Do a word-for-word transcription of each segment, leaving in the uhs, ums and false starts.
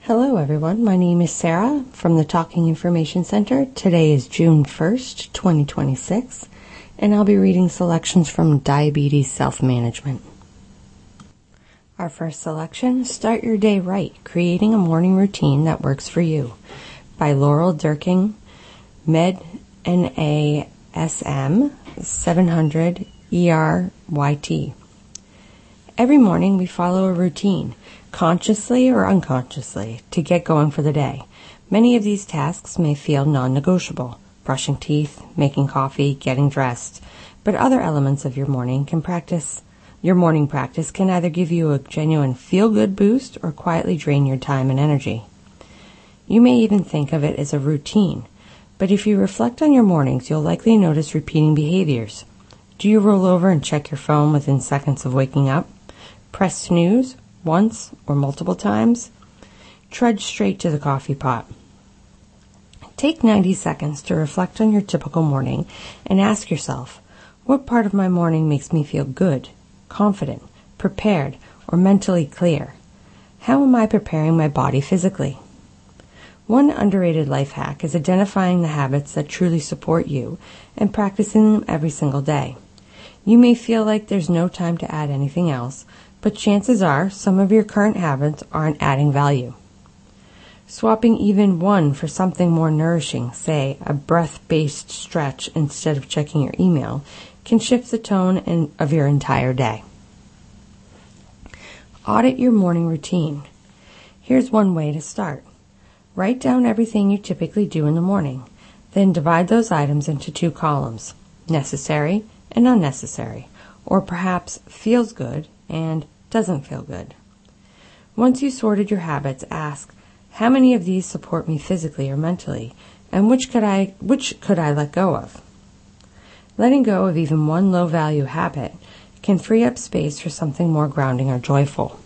Hello everyone, my name is Sarah from the Talking Information Center. Today is June first, twenty twenty-six, and I'll be reading selections from Diabetes Self-Management. Our first selection, Start Your Day Right, Creating a Morning Routine That Works for You, by Laurel Durking, Med N A S M seven hundred E R Y T. Every morning we follow a routine, consciously or unconsciously, to get going for the day. Many of these tasks may feel non-negotiable: brushing teeth, making coffee, getting dressed. But other elements of your morning can practice. Your morning practice can either give you a genuine feel-good boost or quietly drain your time and energy. You may even think of it as a routine, but if you reflect on your mornings, you'll likely notice repeating behaviors. Do you roll over and check your phone within seconds of waking up? Press snooze once or multiple times? Trudge straight to the coffee pot. Take ninety seconds to reflect on your typical morning and ask yourself, what part of my morning makes me feel good, confident, prepared, or mentally clear? How am I preparing my body physically? One underrated life hack is identifying the habits that truly support you and practicing them every single day. You may feel like there's no time to add anything else, but chances are some of your current habits aren't adding value. Swapping even one for something more nourishing, say a breath-based stretch instead of checking your email, can shift the tone in, of your entire day. Audit your morning routine. Here's one way to start. Write down everything you typically do in the morning. Then divide those items into two columns, necessary and unnecessary, or perhaps feels good and doesn't feel good. Once you sorted your habits, ask, how many of these support me physically or mentally, and which could I which could I let go of? Letting go of even one low-value habit can free up space for something more grounding or joyful.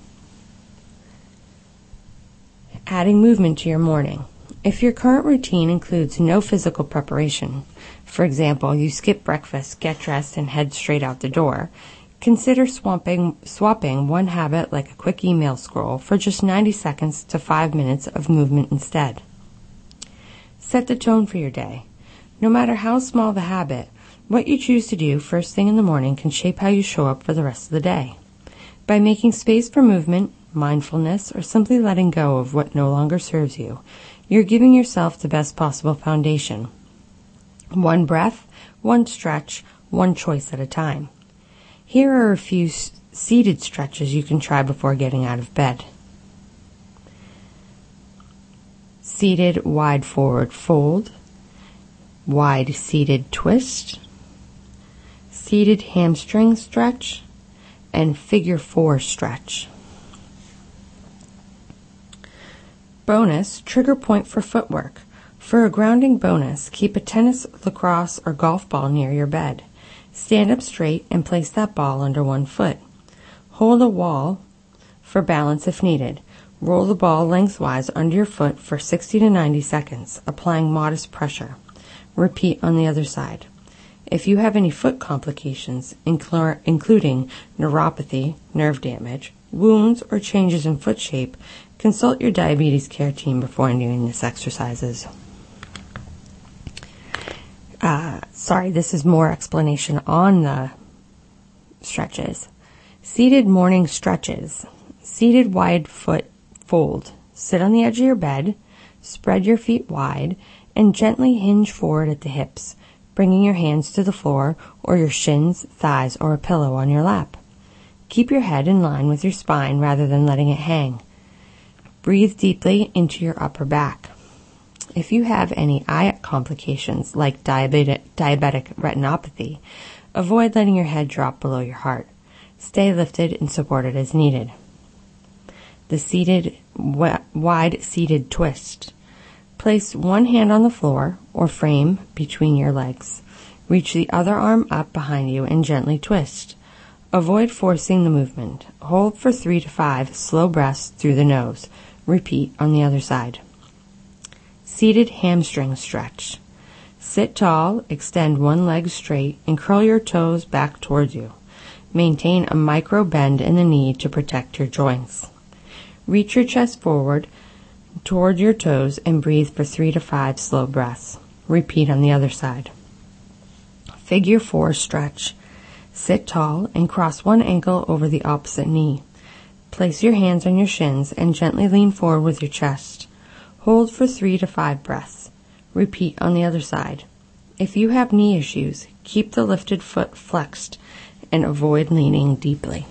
Adding movement to your morning. If your current routine includes no physical preparation, for example, you skip breakfast, get dressed, and head straight out the door, consider swapping, swapping one habit like a quick email scroll for just ninety seconds to five minutes of movement instead. Set the tone for your day. No matter how small the habit, what you choose to do first thing in the morning can shape how you show up for the rest of the day. By making space for movement, mindfulness, or simply letting go of what no longer serves you, you're giving yourself the best possible foundation. One breath, one stretch, one choice at a time. Here are a few seated stretches you can try before getting out of bed. Seated wide forward fold, wide seated twist, seated hamstring stretch, and figure four stretch. Bonus, trigger point for footwork. For a grounding bonus, keep a tennis, lacrosse, or golf ball near your bed. Stand up straight and place that ball under one foot. Hold a wall for balance if needed. Roll the ball lengthwise under your foot for sixty to ninety seconds, applying modest pressure. Repeat on the other side. If you have any foot complications, inclu- including neuropathy, nerve damage, wounds, or changes in foot shape, consult your diabetes care team before doing these exercises. Uh, sorry, this is more explanation on the stretches. Seated morning stretches. Seated wide foot fold. Sit on the edge of your bed, spread your feet wide, and gently hinge forward at the hips, bringing your hands to the floor or your shins, thighs, or a pillow on your lap. Keep your head in line with your spine rather than letting it hang. Breathe deeply into your upper back. If you have any eye complications like diabetic, diabetic retinopathy, avoid letting your head drop below your heart. Stay lifted and supported as needed. The seated, wide seated twist. Place one hand on the floor or frame between your legs. Reach the other arm up behind you and gently twist. Avoid forcing the movement. Hold for three to five slow breaths through the nose. Repeat on the other side. Seated hamstring stretch. Sit tall, extend one leg straight, and curl your toes back towards you. Maintain a micro bend in the knee to protect your joints. Reach your chest forward toward your toes and breathe for three to five slow breaths. Repeat on the other side. Figure four stretch. Sit tall and cross one ankle over the opposite knee. Place your hands on your shins and gently lean forward with your chest. Hold for three to five breaths. Repeat on the other side. If you have knee issues, keep the lifted foot flexed and avoid leaning deeply.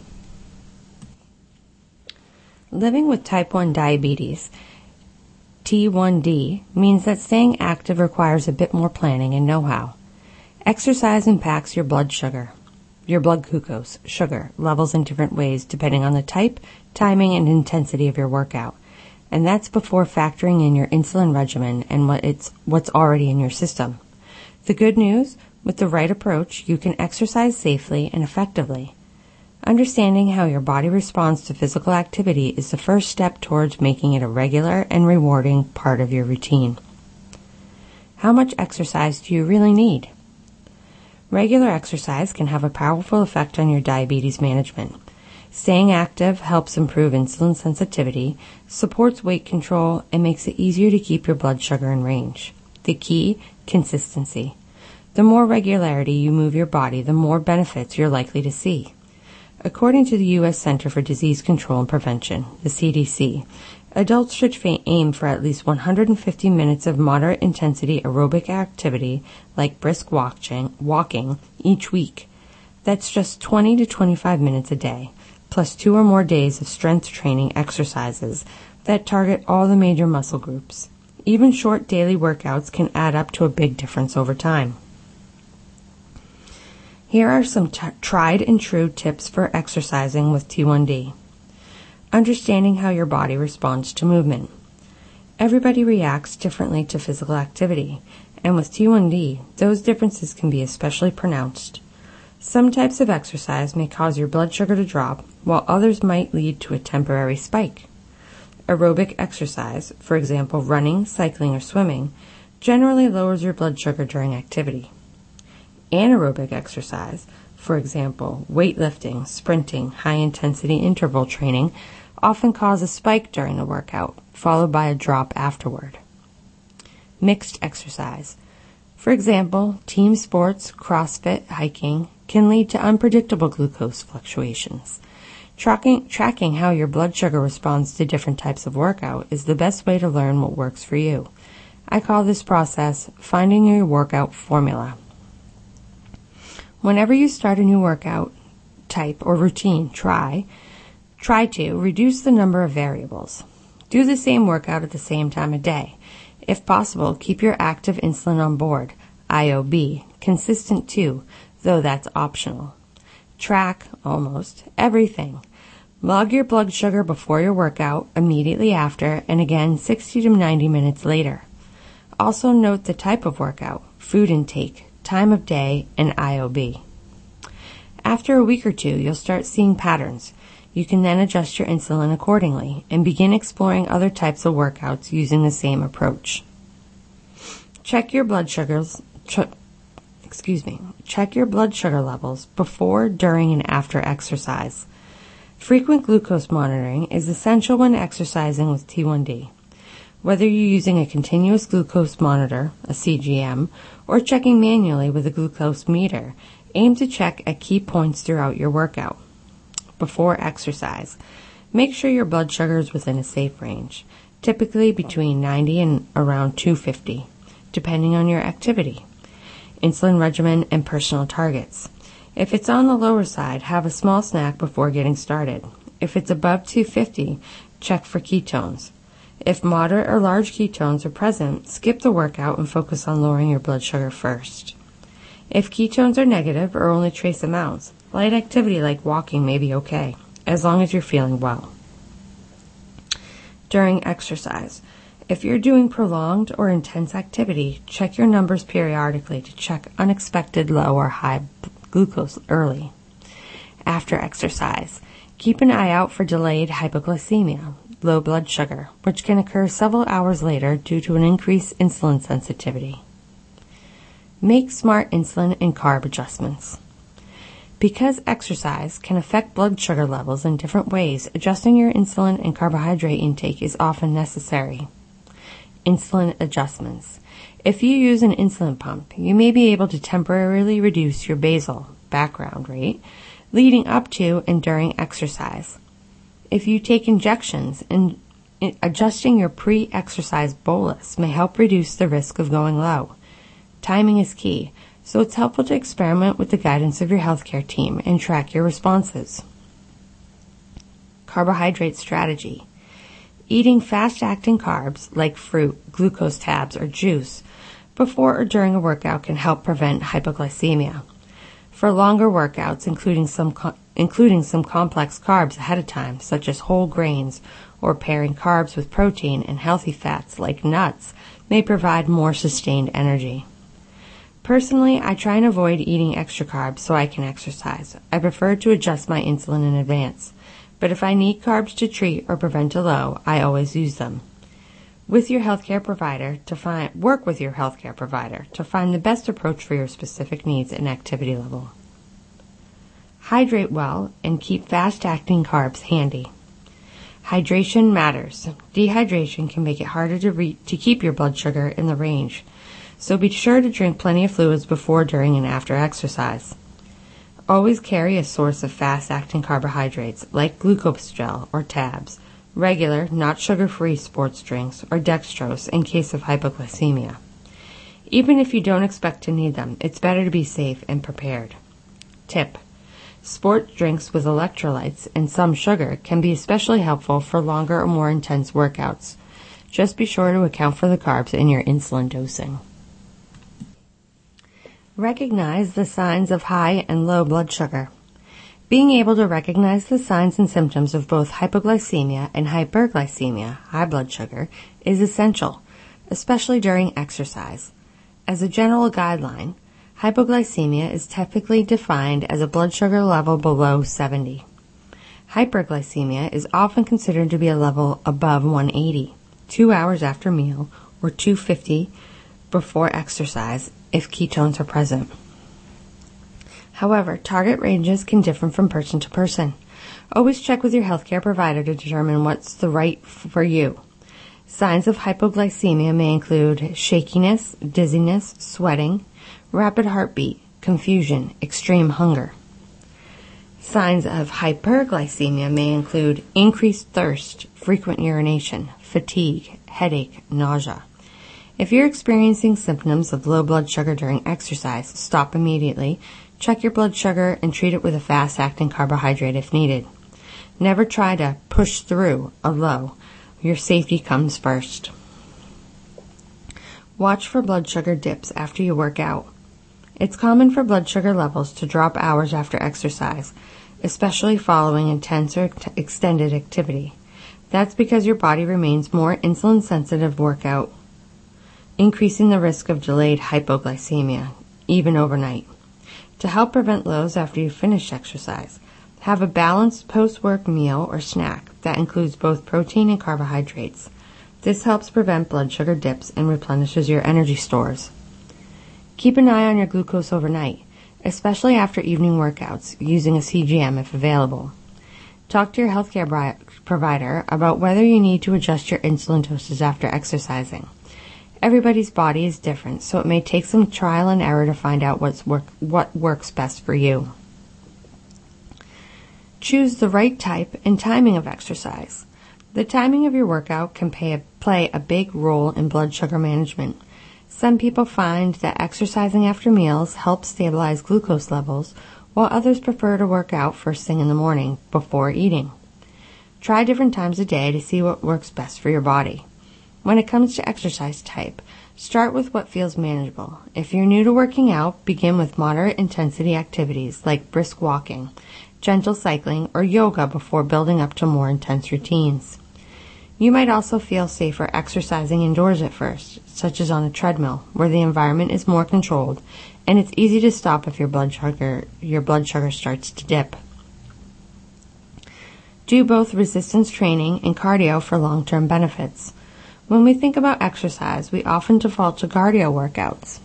Living with type one diabetes, T one D, means that staying active requires a bit more planning and know-how. Exercise impacts your blood sugar, your blood glucose, sugar, levels in different ways depending on the type, timing, and intensity of your workout. And that's before factoring in your insulin regimen and what it's, what's already in your system. The good news, with the right approach, you can exercise safely and effectively. Understanding how your body responds to physical activity is the first step towards making it a regular and rewarding part of your routine. How much exercise do you really need? Regular exercise can have a powerful effect on your diabetes management. Staying active helps improve insulin sensitivity, supports weight control, and makes it easier to keep your blood sugar in range. The key, consistency. The more regularity you move your body, the more benefits you're likely to see. According to the U S Center for Disease Control and Prevention, the C D C, adults should aim for at least one hundred fifty minutes of moderate intensity aerobic activity like brisk walking, walking each week. That's just twenty to twenty-five minutes a day, plus two or more days of strength training exercises that target all the major muscle groups. Even short daily workouts can add up to a big difference over time. Here are some t- tried and true tips for exercising with T one D. Understanding how your body responds to movement. Everybody reacts differently to physical activity, and with T one D, those differences can be especially pronounced. Some types of exercise may cause your blood sugar to drop, while others might lead to a temporary spike. Aerobic exercise, for example running, cycling, or swimming, generally lowers your blood sugar during activity. Anaerobic exercise, for example weightlifting, sprinting, high-intensity interval training, often cause a spike during the workout, followed by a drop afterward. Mixed exercise, for example team sports, CrossFit, hiking, can lead to unpredictable glucose fluctuations. Tracking, tracking how your blood sugar responds to different types of workout is the best way to learn what works for you. I call this process finding your workout formula. Whenever you start a new workout type or routine, try, try to reduce the number of variables. Do the same workout at the same time of day. If possible, keep your active insulin on board, I O B, consistent too, though that's optional. Track, almost, everything. Log your blood sugar before your workout, immediately after, and again sixty to ninety minutes later. Also note the type of workout, food intake, time of day, and I O B. After a week or two, you'll start seeing patterns. You can then adjust your insulin accordingly and begin exploring other types of workouts using the same approach. Check your blood sugars, ch- excuse me, check your blood sugar levels before, during, and after exercise. Frequent glucose monitoring is essential when exercising with T one D. Whether you're using a continuous glucose monitor, a C G M, or checking manually with a glucose meter, aim to check at key points throughout your workout. Before exercise, make sure your blood sugar is within a safe range, typically between ninety and around two fifty, depending on your activity, insulin regimen, and personal targets. If it's on the lower side, have a small snack before getting started. If it's above two fifty, check for ketones. If moderate or large ketones are present, skip the workout and focus on lowering your blood sugar first. If ketones are negative or only trace amounts, light activity like walking may be okay, as long as you're feeling well. During exercise, if you're doing prolonged or intense activity, check your numbers periodically to check unexpected low or high glucose early. After exercise, keep an eye out for delayed hypoglycemia, low blood sugar, which can occur several hours later due to an increased insulin sensitivity. Make smart insulin and carb adjustments. Because exercise can affect blood sugar levels in different ways, adjusting your insulin and carbohydrate intake is often necessary. Insulin adjustments. If you use an insulin pump, you may be able to temporarily reduce your basal background rate leading up to and during exercise. If you take injections, and adjusting your pre-exercise bolus may help reduce the risk of going low. Timing is key, so it's helpful to experiment with the guidance of your healthcare team and track your responses. Carbohydrate strategy. Eating fast-acting carbs like fruit, glucose tabs, or juice before or during a workout can help prevent hypoglycemia. For longer workouts, including some co- including some complex carbs ahead of time, such as whole grains, or pairing carbs with protein and healthy fats like nuts, may provide more sustained energy. Personally, I try and avoid eating extra carbs so I can exercise. I prefer to adjust my insulin in advance, but if I need carbs to treat or prevent a low, I always use them. With your healthcare provider to find work with your healthcare provider to find the best approach for your specific needs and activity level. Hydrate well and keep fast-acting carbs handy. Hydration matters. Dehydration can make it harder to re- to keep your blood sugar in the range, so be sure to drink plenty of fluids before, during, and after exercise. Always carry a source of fast-acting carbohydrates like glucose gel or tabs, regular, not sugar-free sports drinks, or dextrose in case of hypoglycemia. Even if you don't expect to need them, it's better to be safe and prepared. Tip: sport drinks with electrolytes and some sugar can be especially helpful for longer or more intense workouts. Just be sure to account for the carbs in your insulin dosing. Recognize the signs of high and low blood sugar. Being able to recognize the signs and symptoms of both hypoglycemia and hyperglycemia, high blood sugar, is essential, especially during exercise. As a general guideline, hypoglycemia is typically defined as a blood sugar level below seventy. Hyperglycemia is often considered to be a level above one eighty, two hours after meal, or two fifty before exercise if ketones are present. However, target ranges can differ from person to person. Always check with your healthcare provider to determine what's the right for you. Signs of hypoglycemia may include shakiness, dizziness, sweating, rapid heartbeat, confusion, extreme hunger. Signs of hyperglycemia may include increased thirst, frequent urination, fatigue, headache, nausea. If you're experiencing symptoms of low blood sugar during exercise, stop immediately, check your blood sugar, and treat it with a fast-acting carbohydrate if needed. Never try to push through a low. Your safety comes first. Watch for blood sugar dips after you work out. It's common for blood sugar levels to drop hours after exercise, especially following intense or ex- extended activity. That's because your body remains more insulin-sensitive workout, increasing the risk of delayed hypoglycemia, even overnight. To help prevent lows after you finish exercise, have a balanced post-work meal or snack that includes both protein and carbohydrates. This helps prevent blood sugar dips and replenishes your energy stores. Keep an eye on your glucose overnight, especially after evening workouts, using a C G M if available. Talk to your healthcare bri- provider about whether you need to adjust your insulin doses after exercising. Everybody's body is different, so it may take some trial and error to find out what's work, what works best for you. Choose the right type and timing of exercise. The timing of your workout can pay a, play a big role in blood sugar management. Some people find that exercising after meals helps stabilize glucose levels, while others prefer to work out first thing in the morning before eating. Try different times a day to see what works best for your body. When it comes to exercise type, start with what feels manageable. If you're new to working out, begin with moderate intensity activities like brisk walking, gentle cycling, or yoga before building up to more intense routines. You might also feel safer exercising indoors at first, such as on a treadmill, where the environment is more controlled, and it's easy to stop if your blood sugar, your blood sugar starts to dip. Do both resistance training and cardio for long-term benefits. When we think about exercise, we often default to cardio workouts,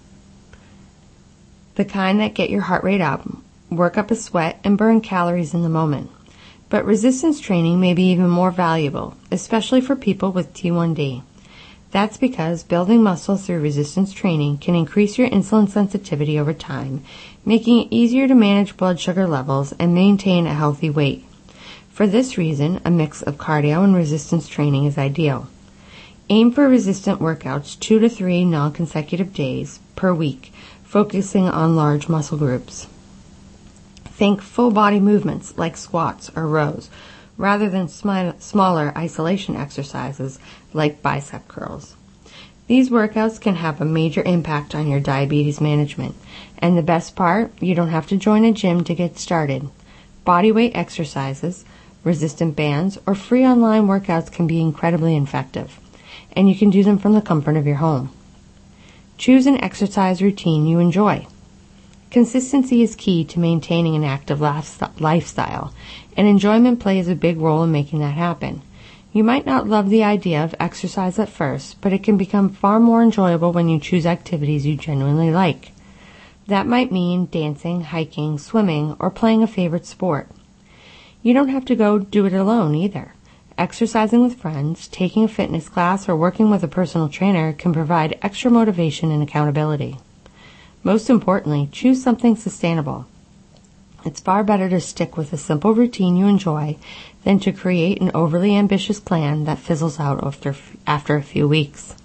the kind that get your heart rate up, work up a sweat, and burn calories in the moment. But resistance training may be even more valuable, especially for people with T one D. That's because building muscle through resistance training can increase your insulin sensitivity over time, making it easier to manage blood sugar levels and maintain a healthy weight. For this reason, a mix of cardio and resistance training is ideal. Aim for resistant workouts two to three non-consecutive days per week, focusing on large muscle groups. Think full body movements like squats or rows, rather than smi- smaller isolation exercises like bicep curls. These workouts can have a major impact on your diabetes management, and the best part, you don't have to join a gym to get started. Bodyweight exercises, resistant bands, or free online workouts can be incredibly effective, and you can do them from the comfort of your home. Choose an exercise routine you enjoy. Consistency is key to maintaining an active lifestyle, and enjoyment plays a big role in making that happen. You might not love the idea of exercise at first, but it can become far more enjoyable when you choose activities you genuinely like. That might mean dancing, hiking, swimming, or playing a favorite sport. You don't have to go do it alone either. Exercising with friends, taking a fitness class, or working with a personal trainer can provide extra motivation and accountability. Most importantly, choose something sustainable. It's far better to stick with a simple routine you enjoy than to create an overly ambitious plan that fizzles out after, after a few weeks.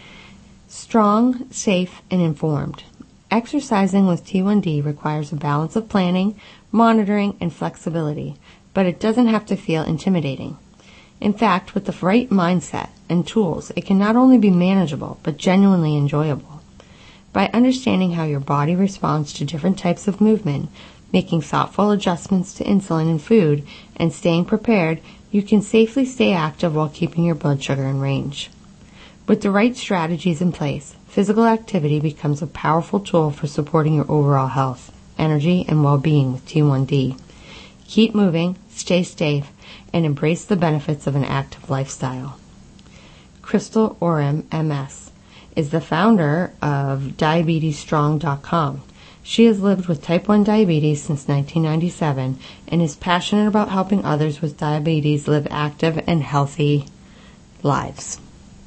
Strong, safe, and informed. Exercising with T one D requires a balance of planning, monitoring, and flexibility, but it doesn't have to feel intimidating. In fact, with the right mindset and tools, it can not only be manageable, but genuinely enjoyable. By understanding how your body responds to different types of movement, making thoughtful adjustments to insulin and food, and staying prepared, you can safely stay active while keeping your blood sugar in range. With the right strategies in place, physical activity becomes a powerful tool for supporting your overall health, energy, and well-being with T one D. Keep moving, stay safe, and embrace the benefits of an active lifestyle. Crystal Oram, M S, is the founder of diabetes strong dot com. She has lived with type one diabetes since nineteen ninety-seven and is passionate about helping others with diabetes live active and healthy lives.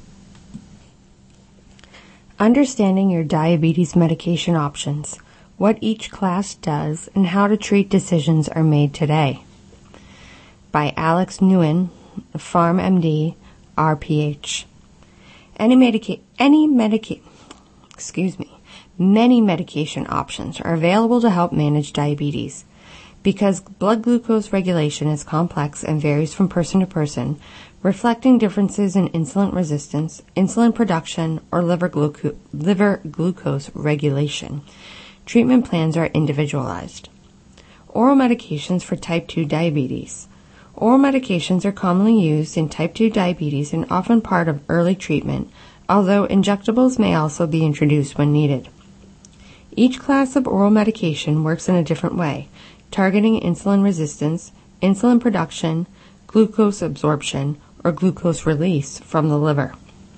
Understanding your diabetes medication options, what each class does, and how to treat decisions are made today. By Alex Nguyen, PharmMD, R P H. Any medica- any medica- excuse me, many medication options are available to help manage diabetes. Because blood glucose regulation is complex and varies from person to person, reflecting differences in insulin resistance, insulin production, or liver, gluco- liver glucose regulation, treatment plans are individualized. Oral medications for type two diabetes. Oral medications are commonly used in type two diabetes and often part of early treatment, although injectables may also be introduced when needed. Each class of oral medication works in a different way, targeting insulin resistance, insulin production, glucose absorption, or glucose release from the liver.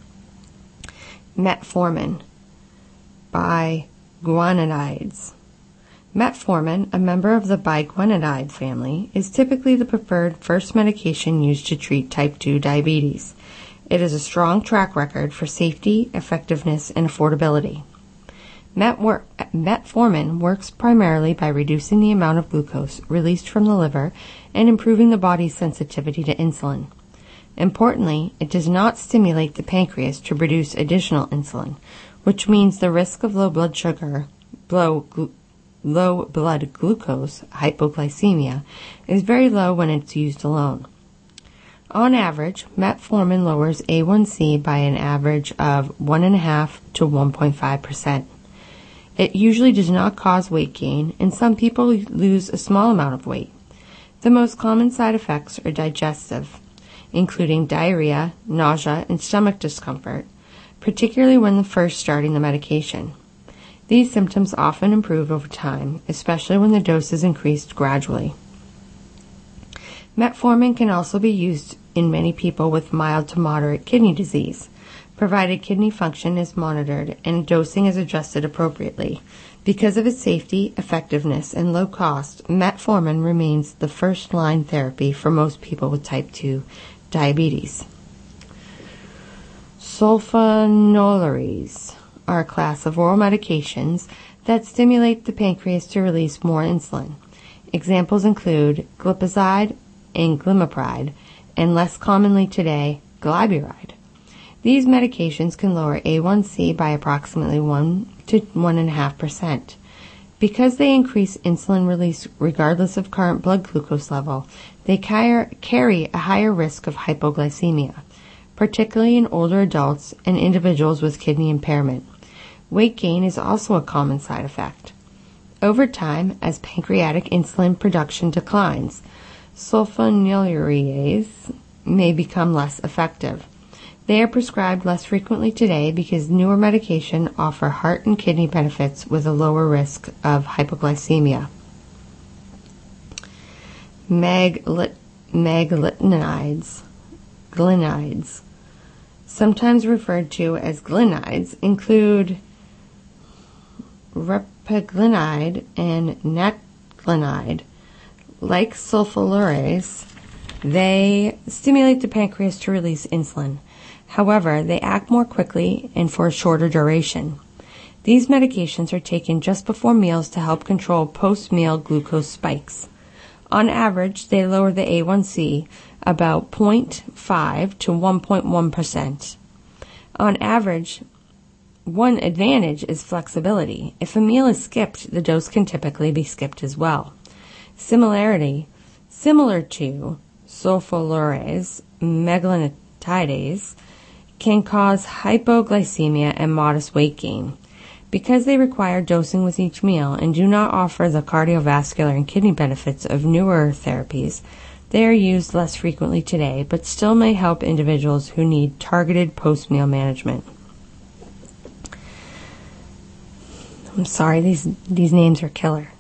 Metformin by guanidines. Metformin, a member of the biguanidide family, is typically the preferred first medication used to treat type two diabetes. It has a strong track record for safety, effectiveness, and affordability. Metwor- Metformin works primarily by reducing the amount of glucose released from the liver and improving the body's sensitivity to insulin. Importantly, it does not stimulate the pancreas to produce additional insulin, which means the risk of low blood sugar, low glu- low blood glucose, hypoglycemia, is very low when it's used alone. On average, metformin lowers A one C by an average of one point five to one point five percent. It usually does not cause weight gain, and some people lose a small amount of weight. The most common side effects are digestive, including diarrhea, nausea, and stomach discomfort, particularly when first starting the medication. These symptoms often improve over time, especially when the dose is increased gradually. Metformin can also be used in many people with mild to moderate kidney disease, provided kidney function is monitored and dosing is adjusted appropriately. Because of its safety, effectiveness, and low cost, metformin remains the first-line therapy for most people with type two diabetes. Sulfonylureas are a class of oral medications that stimulate the pancreas to release more insulin. Examples include glipizide and glimepiride, and less commonly today, glyburide. These medications can lower A one C by approximately one to one point five percent. Because they increase insulin release regardless of current blood glucose level, they carry a higher risk of hypoglycemia, particularly in older adults and individuals with kidney impairment. Weight gain is also a common side effect. Over time, as pancreatic insulin production declines, sulfonylureas may become less effective. They are prescribed less frequently today because newer medication offer heart and kidney benefits with a lower risk of hypoglycemia. Maglit- Maglitinides, glinides, sometimes referred to as glinides, include repaglinide and natglinide. Like sulfonylureas, they stimulate the pancreas to release insulin. However, they act more quickly and for a shorter duration. These medications are taken just before meals to help control post-meal glucose spikes. On average, they lower the A one C about zero point five to one point one percent. On average, one advantage is flexibility. If a meal is skipped, the dose can typically be skipped as well. Similarity, similar to sulfonylureas, meglitinides can cause hypoglycemia and modest weight gain. Because they require dosing with each meal and do not offer the cardiovascular and kidney benefits of newer therapies, they are used less frequently today, but still may help individuals who need targeted post-meal management. I'm sorry, these, these names are killer.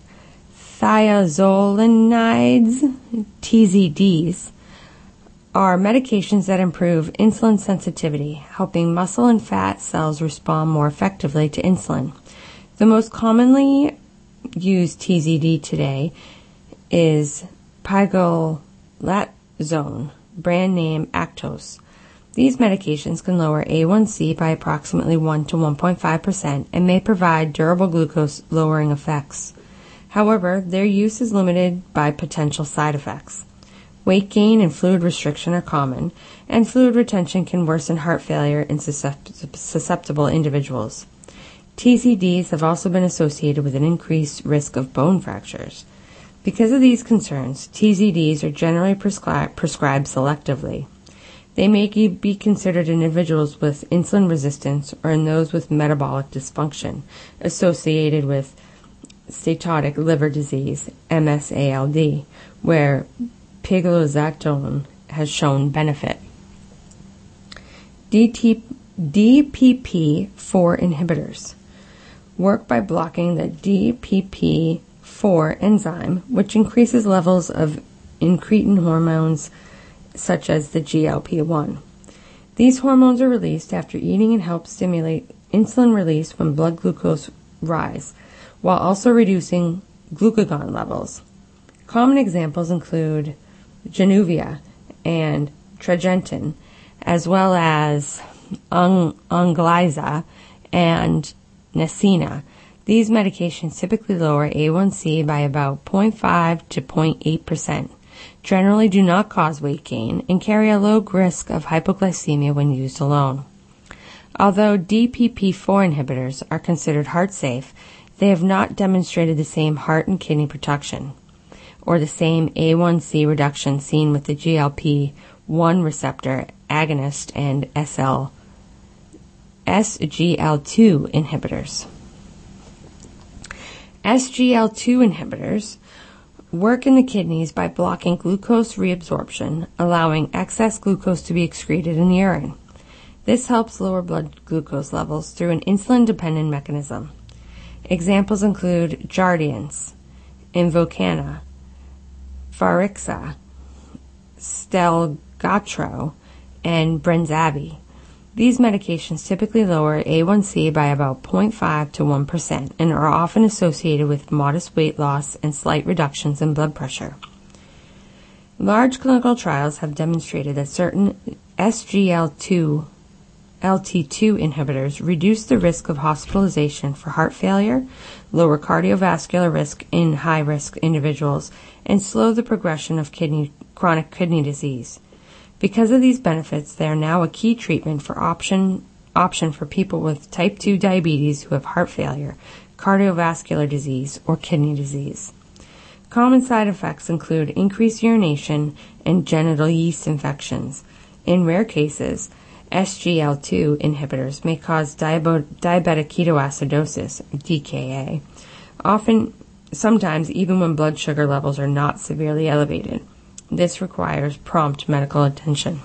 Thiazolinides, T Z Ds, are medications that improve insulin sensitivity, helping muscle and fat cells respond more effectively to insulin. The most commonly used T Z D today is pioglitazone, brand name Actos. These medications can lower A one C by approximately one to one point five percent and may provide durable glucose lowering effects. However, their use is limited by potential side effects. Weight gain and fluid restriction are common, and fluid retention can worsen heart failure in susceptible individuals. T Z Ds have also been associated with an increased risk of bone fractures. Because of these concerns, T Z Ds are generally prescri- prescribed selectively. They may be considered in individuals with insulin resistance or in those with metabolic dysfunction associated with steatotic liver disease, M S A L D, where pioglitazone has shown benefit. D P P four inhibitors work by blocking the D P P four enzyme, which increases levels of incretin hormones such as the G L P one. These hormones are released after eating and help stimulate insulin release when blood glucose rise, while also reducing glucagon levels. Common examples include Januvia and Tradjenta, as well as Onglyza and Nesina. These medications typically lower A one C by about zero point five to zero point eight percent, generally do not cause weight gain, and carry a low risk of hypoglycemia when used alone. Although D P P four inhibitors are considered heart safe, they have not demonstrated the same heart and kidney protection, or the same A one C reduction seen with the G L P one receptor agonist and S L, S G L two inhibitors. S G L two inhibitors work in the kidneys by blocking glucose reabsorption, allowing excess glucose to be excreted in the urine. This helps lower blood glucose levels through an insulin-dependent mechanism. Examples include Jardiance, Invokana, Farixa, Stelgatro, and Brenzabi. These medications typically lower A one C by about zero point five to one percent and are often associated with modest weight loss and slight reductions in blood pressure. Large clinical trials have demonstrated that certain S G L two L T two inhibitors reduce the risk of hospitalization for heart failure, lower cardiovascular risk in high-risk individuals, and slow the progression of kidney, chronic kidney disease. Because of these benefits, they are now a key treatment for option, option for people with type two diabetes who have heart failure, cardiovascular disease, or kidney disease. Common side effects include increased urination and genital yeast infections. In rare cases, S G L two inhibitors may cause diabo- diabetic ketoacidosis, D K A, often, sometimes even when blood sugar levels are not severely elevated. This requires prompt medical attention.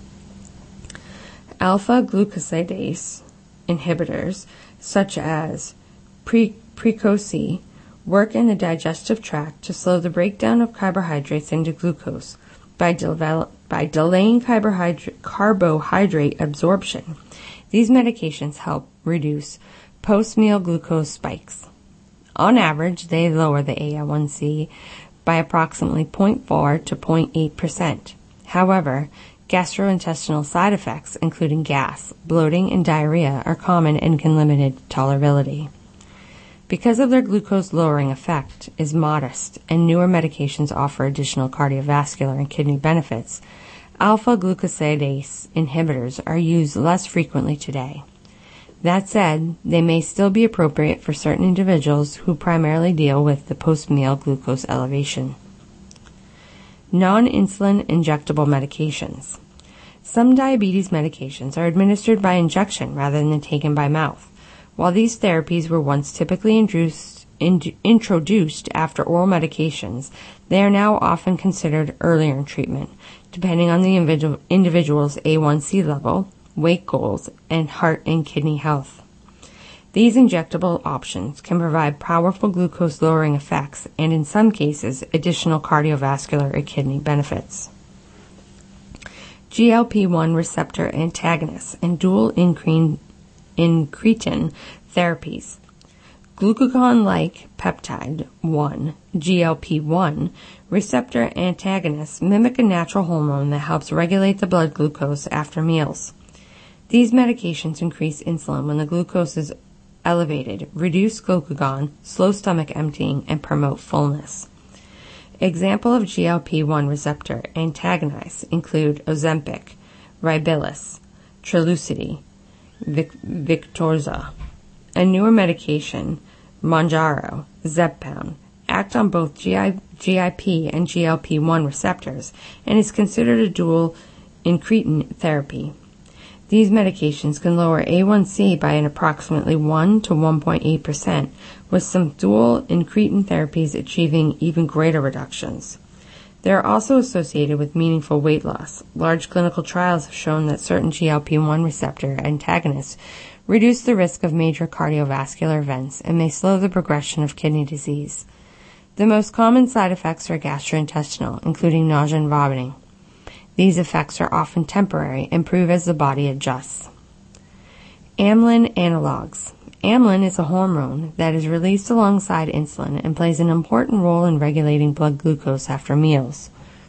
Alpha-glucosidase inhibitors, such as pre- Precoce, work in the digestive tract to slow the breakdown of carbohydrates into glucose by, devel- by delaying carbohydrate, carbohydrate absorption. These medications help reduce post-meal glucose spikes. On average, they lower the A L one C by approximately zero point four to zero point eight percent. However, gastrointestinal side effects, including gas, bloating, and diarrhea, are common and can limit tolerability. Because of their glucose-lowering effect is modest and newer medications offer additional cardiovascular and kidney benefits, alpha-glucosidase inhibitors are used less frequently today. That said, they may still be appropriate for certain individuals who primarily deal with the post-meal glucose elevation. Non-insulin injectable medications. Some diabetes medications are administered by injection rather than taken by mouth. While these therapies were once typically induced, in, introduced after oral medications, they are now often considered earlier in treatment, depending on the individual, individual's A one C level, weight goals, and heart and kidney health. These injectable options can provide powerful glucose-lowering effects and, in some cases, additional cardiovascular or kidney benefits. G L P one receptor antagonists and dual incretin therapies. Glucagon-like peptide one, G L P one, receptor antagonists mimic a natural hormone that helps regulate the blood glucose after meals. These medications increase insulin when the glucose is elevated, reduce glucagon, slow stomach emptying, and promote fullness. Example of G L P one receptor antagonists include Ozempic, Rybelsus, Trulicity, Vic- Victoza. A newer medication, Mounjaro, Zepbound, act on both G I- G I P and G L P one receptors and is considered a dual incretin therapy. These medications can lower A one C by an approximately one to one point eight percent, with some dual incretin therapies achieving even greater reductions. They are also associated with meaningful weight loss. Large clinical trials have shown that certain G L P one receptor antagonists reduce the risk of major cardiovascular events and may slow the progression of kidney disease. The most common side effects are gastrointestinal, including nausea and vomiting. These effects are often temporary and improve as the body adjusts. Amylin analogs. Amylin is a hormone that is released alongside insulin and plays an important role in regulating blood glucose after meals.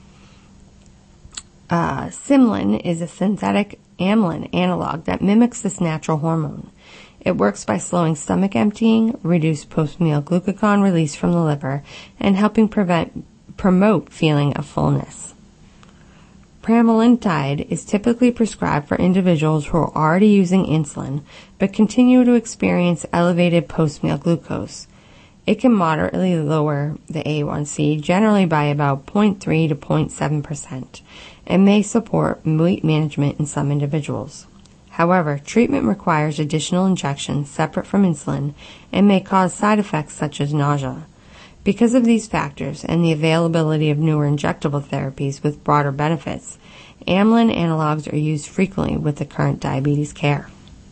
Uh, Symlin is a synthetic amylin analog that mimics this natural hormone. It works by slowing stomach emptying, reduce post-meal glucagon release from the liver, and helping prevent promote feeling of fullness. Pramlintide is typically prescribed for individuals who are already using insulin but continue to experience elevated post-meal glucose. It can moderately lower the A one C, generally by about zero point three to zero point seven percent, and may support weight management in some individuals. However, treatment requires additional injections separate from insulin and may cause side effects such as nausea. Because of these factors and the availability of newer injectable therapies with broader benefits, amylin analogs are used frequently with the current diabetes care.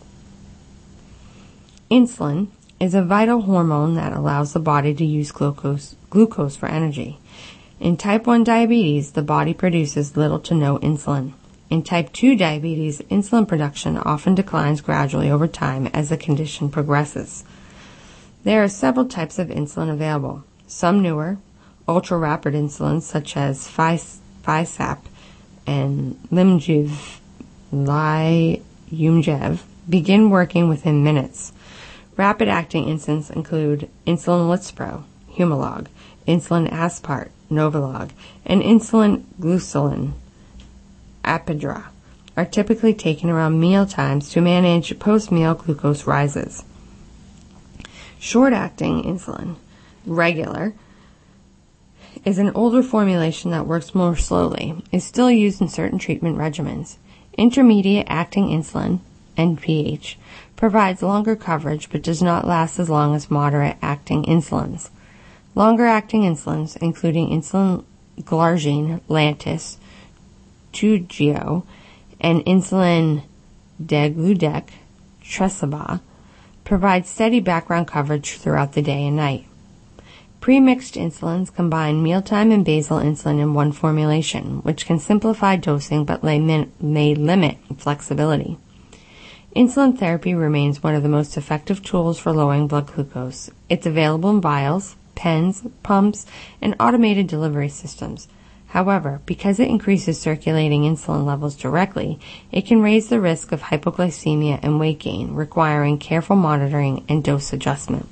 Insulin is a vital hormone that allows the body to use glucose, glucose for energy. In type one diabetes, the body produces little to no insulin. In type two diabetes, insulin production often declines gradually over time as the condition progresses. There are several types of insulin available. Some newer, ultra-rapid insulins such as Fis- Fisap and Limgiv, Ly, Umjev, begin working within minutes. Rapid-acting insulins include insulin Lispro, Humalog, insulin Aspart, Novolog, and insulin Glucagon, Apidra, are typically taken around meal times to manage post-meal glucose rises. Short-acting insulin, regular, is an older formulation that works more slowly, is still used in certain treatment regimens. Intermediate-acting insulin, N P H, provides longer coverage but does not last as long as moderate-acting insulins. Longer-acting insulins, including insulin Glargine, Lantus, Toujeo, and insulin Degludec, Tresiba, provide steady background coverage throughout the day and night. Pre-mixed insulins combine mealtime and basal insulin in one formulation, which can simplify dosing but may limit flexibility. Insulin therapy remains one of the most effective tools for lowering blood glucose. It's available in vials, pens, pumps, and automated delivery systems. However, because it increases circulating insulin levels directly, it can raise the risk of hypoglycemia and weight gain, requiring careful monitoring and dose adjustment.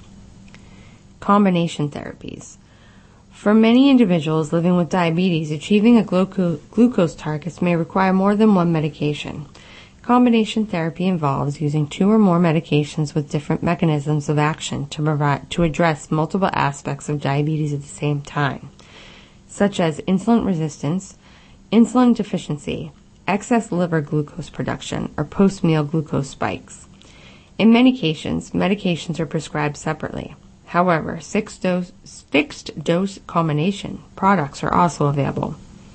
Combination therapies. For many individuals living with diabetes, achieving a gluco- glucose target may require more than one medication. Combination therapy involves using two or more medications with different mechanisms of action to provide, to address multiple aspects of diabetes at the same time, such as insulin resistance, insulin deficiency, excess liver glucose production, or post-meal glucose spikes. In many cases, medications are prescribed separately. However, fixed-dose, fixed-dose combination products are also available.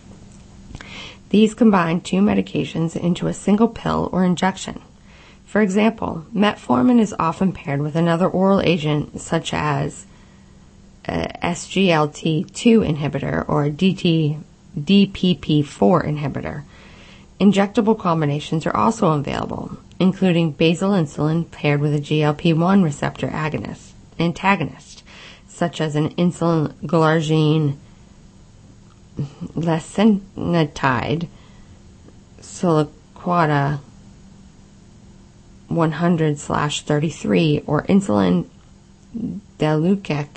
These combine two medications into a single pill or injection. For example, metformin is often paired with another oral agent such as a S G L T two inhibitor or a D P P four inhibitor. Injectable combinations are also available, including basal insulin paired with a G L P one receptor agonist. Antagonist, such as an insulin Glargine, Lesinatide, Soliquata one hundred slash thirty-three, or insulin Delucec,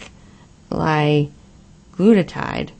Glutide,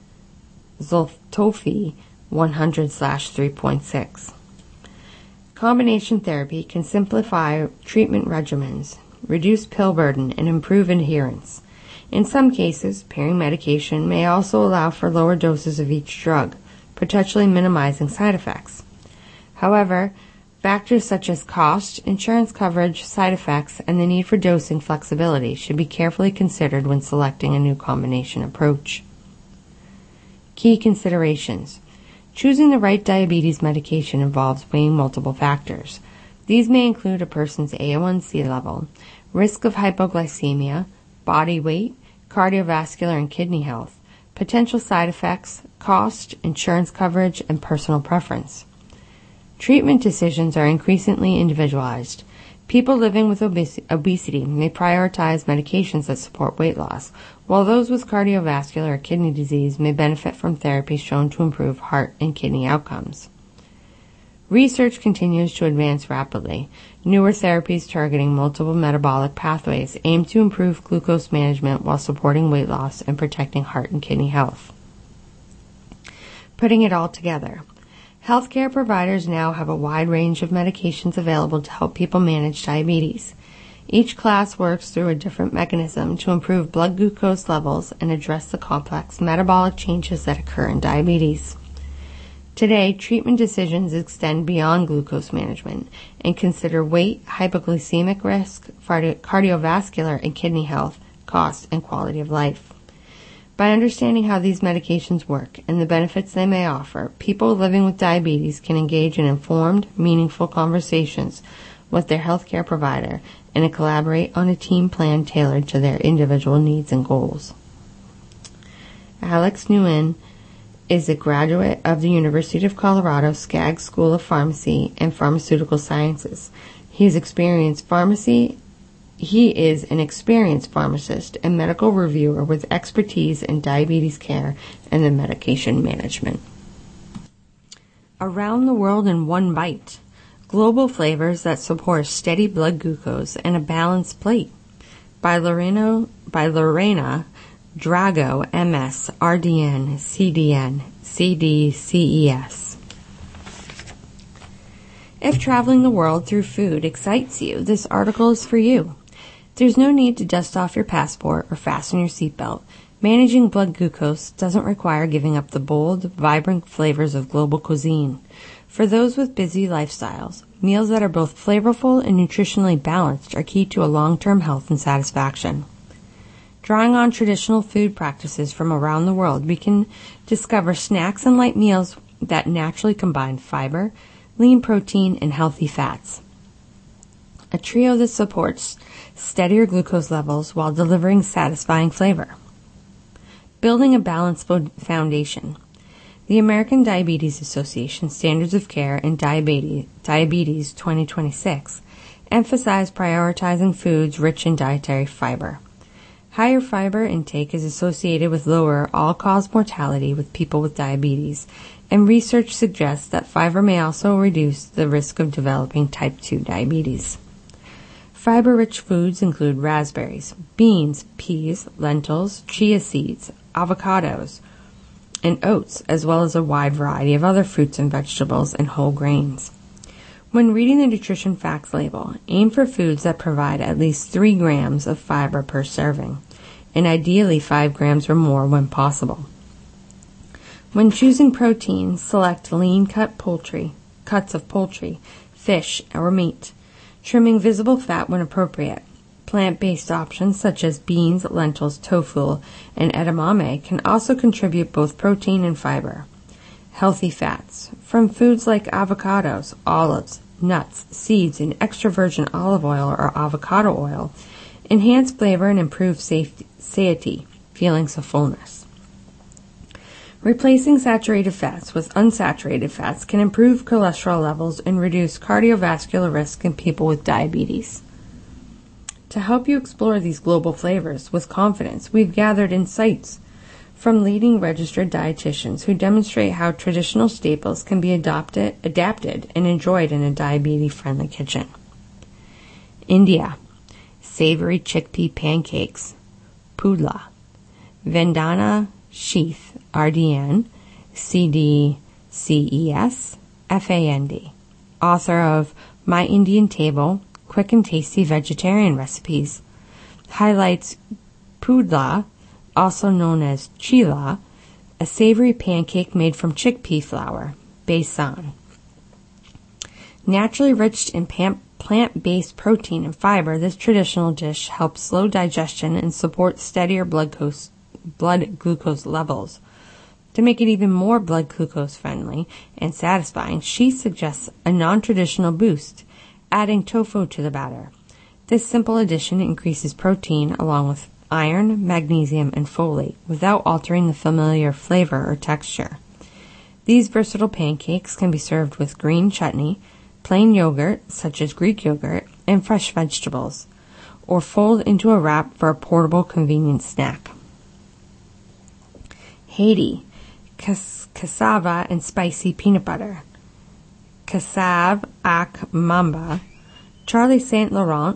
Zoltofi one hundred slash three point six. Combination therapy can simplify treatment regimens, reduce pill burden, and improve adherence. In some cases, pairing medication may also allow for lower doses of each drug, potentially minimizing side effects. However, factors such as cost, insurance coverage, side effects, and the need for dosing flexibility should be carefully considered when selecting a new combination approach. Key considerations. Choosing the right diabetes medication involves weighing multiple factors. These may include a person's A one C level, risk of hypoglycemia, body weight, cardiovascular and kidney health, potential side effects, cost, insurance coverage, and personal preference. Treatment decisions are increasingly individualized. People living with obes- obesity may prioritize medications that support weight loss, while those with cardiovascular or kidney disease may benefit from therapies shown to improve heart and kidney outcomes. Research continues to advance rapidly. Newer therapies targeting multiple metabolic pathways aim to improve glucose management while supporting weight loss and protecting heart and kidney health. Putting it all together. Healthcare providers now have a wide range of medications available to help people manage diabetes. Each class works through a different mechanism to improve blood glucose levels and address the complex metabolic changes that occur in diabetes. Today, treatment decisions extend beyond glucose management and consider weight, hypoglycemic risk, cardiovascular and kidney health, cost, and quality of life. By understanding how these medications work and the benefits they may offer, people living with diabetes can engage in informed, meaningful conversations with their healthcare provider and collaborate on a team plan tailored to their individual needs and goals. Alex Nguyen is a graduate of the University of Colorado Skaggs School of Pharmacy and Pharmaceutical Sciences. He has experienced pharmacy. He is an experienced pharmacist and medical reviewer with expertise in diabetes care and the medication management. Around the world in one bite. Global Flavors That Support Steady Blood Glucose and a Balanced Plate by Lorena, by Lorena Drago, M S, R D N, C D N, C D C E S. If traveling the world through food excites you, this article is for you. There's no need to dust off your passport or fasten your seatbelt. Managing blood glucose doesn't require giving up the bold, vibrant flavors of global cuisine. For those with busy lifestyles, meals that are both flavorful and nutritionally balanced are key to a long-term health and satisfaction. Drawing on traditional food practices from around the world, we can discover snacks and light meals that naturally combine fiber, lean protein, and healthy fats. A trio that supports steadier glucose levels while delivering satisfying flavor. Building a balanced foundation. The American Diabetes Association Standards of Care in Diabetes, Diabetes twenty twenty-six emphasize prioritizing foods rich in dietary fiber. Higher fiber intake is associated with lower all-cause mortality with people with diabetes, and research suggests that fiber may also reduce the risk of developing type two diabetes. Fiber-rich foods include raspberries, beans, peas, lentils, chia seeds, avocados, and oats, as well as a wide variety of other fruits and vegetables and whole grains. When reading the nutrition facts label, aim for foods that provide at least three grams of fiber per serving, and ideally five grams or more when possible. When choosing protein, select lean cut poultry, cuts of poultry, fish, or meat, trimming visible fat when appropriate. Plant-based options such as beans, lentils, tofu, and edamame can also contribute both protein and fiber. Healthy fats from foods like avocados, olives, nuts, seeds, and extra virgin olive oil or avocado oil enhance flavor and improve safety, satiety, feelings of fullness. Replacing saturated fats with unsaturated fats can improve cholesterol levels and reduce cardiovascular risk in people with diabetes. To help you explore these global flavors with confidence, we've gathered insights from leading registered dietitians who demonstrate how traditional staples can be adopted, adapted and enjoyed in a diabetes-friendly kitchen. India, savory chickpea pancakes, pudla. Vandana Sheath, R D N, C D C E S, F A N D, author of My Indian Table, Quick and Tasty Vegetarian Recipes, highlights pudla, also known as chila, a savory pancake made from chickpea flour, besan. Naturally rich in plant-based protein and fiber, this traditional dish helps slow digestion and support steadier blood glucose, blood glucose levels. To make it even more blood glucose friendly and satisfying, she suggests a non-traditional boost, adding tofu to the batter. This simple addition increases protein along with iron, magnesium, and folate without altering the familiar flavor or texture. These versatile pancakes can be served with green chutney, plain yogurt, such as Greek yogurt, and fresh vegetables, or fold into a wrap for a portable convenient snack. Haiti, cas- cassava and spicy peanut butter. Cassave ak Mamba, Charlie Saint Laurent,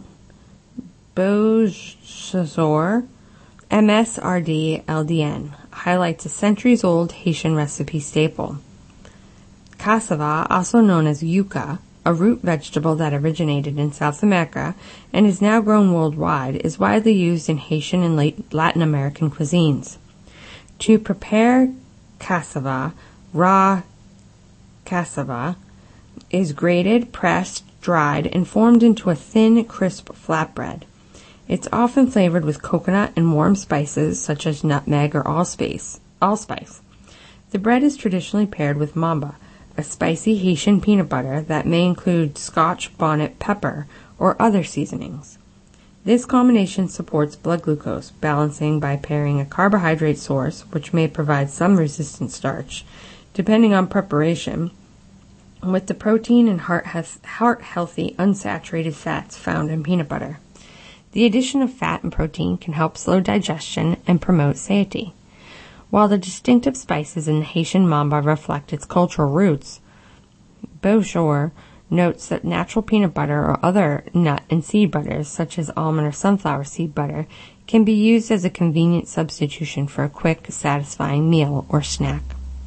Beaujolais, M S R D L D N, highlights a centuries-old Haitian recipe staple. Cassava, also known as yuca, a root vegetable that originated in South America and is now grown worldwide, is widely used in Haitian and Latin American cuisines. To prepare cassava, raw cassava is grated, pressed, dried, and formed into a thin, crisp flatbread. It's often flavored with coconut and warm spices such as nutmeg or allspice. allspice. The bread is traditionally paired with mamba, a spicy Haitian peanut butter that may include Scotch bonnet pepper or other seasonings. This combination supports blood glucose balancing by pairing a carbohydrate source, which may provide some resistant starch, depending on preparation, with the protein and heart-healthy unsaturated fats found in peanut butter. The addition of fat and protein can help slow digestion and promote satiety. While the distinctive spices in the Haitian mamba reflect its cultural roots, Beaujolais notes that natural peanut butter or other nut and seed butters, such as almond or sunflower seed butter, can be used as a convenient substitution for a quick, satisfying meal or snack.